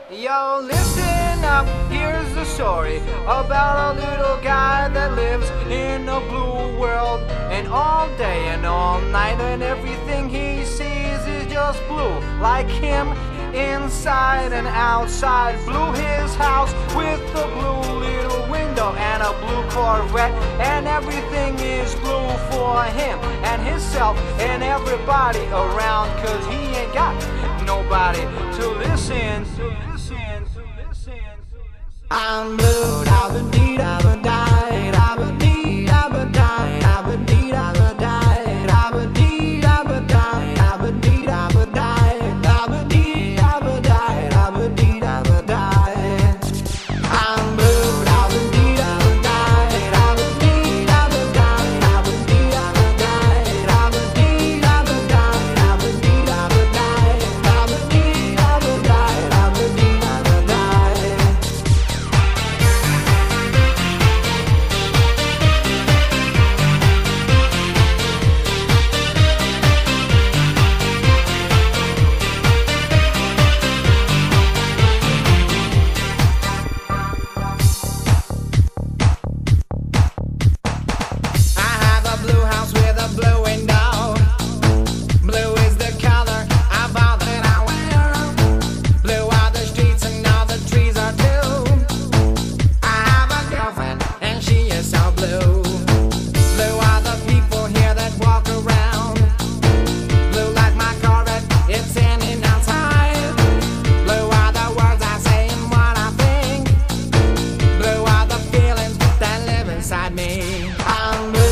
Yo, listen up, here's the story about a little guy that lives in a blue world. And all day and all night and everything he sees is just blue. Like him, inside and outside. Blue his house with a blue little window and a blue Corvette. And everything is blue for him and himself and everybody around. Cause he ain't got nobody to listen. I'm blue, da-ba-dee, da-ba-die, da-ba-dee, da-ba-die, da-ba-dee, da-ba-die, da-ba-dee, da-ba-die, da-ba-dee, da-ba-die, da-ba-dee, da-ba-die, da-ba-dee, da-ba-die. I'm blue, da-ba-dee, da-ba-die, da-ba-dee, da-ba-die, da-ba-dee, da-ba-die, da-ba-dee, da-ba-die, da-ba-dee, da-ba-die, da-ba-dee, da-ba-die, da-ba-dee, da-ba-die. Blue house with a blue window. Blue is the color of all that I wear. Blue are the streets and all the trees are too. I have a girlfriend and she is so blue. Blue are the people here that walk around. Blue like my Corvette, it's standing outside. Blue are the words I say and what I think. Blue are the feelings that live inside me. I'm blue.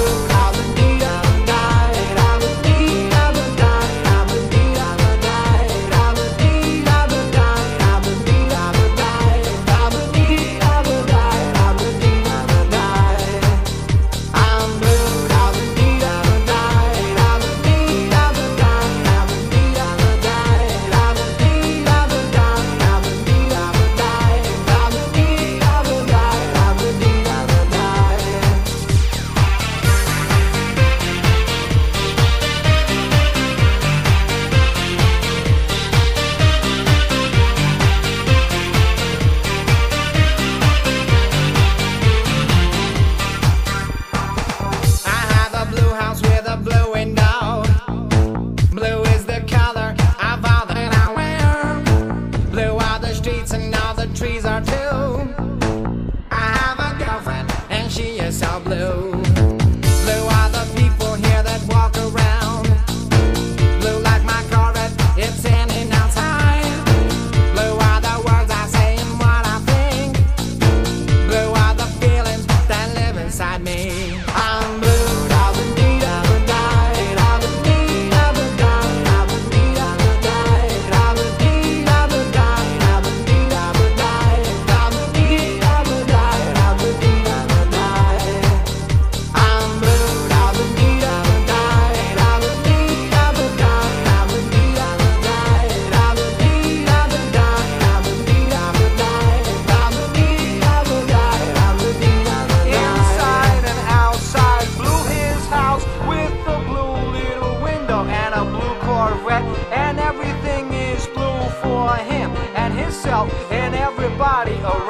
Blue window. Blue is the color of all that I wear. Blue are the streets and all the trees are too. I have a girlfriend and she is so blue. Blue are the people here that walk around. Blue like my Corvette, it's standing outside. Blue are the words I say and what I think. Blue are the feelings that live inside me. I'm blue. And everything is blue for him and himself and everybody around.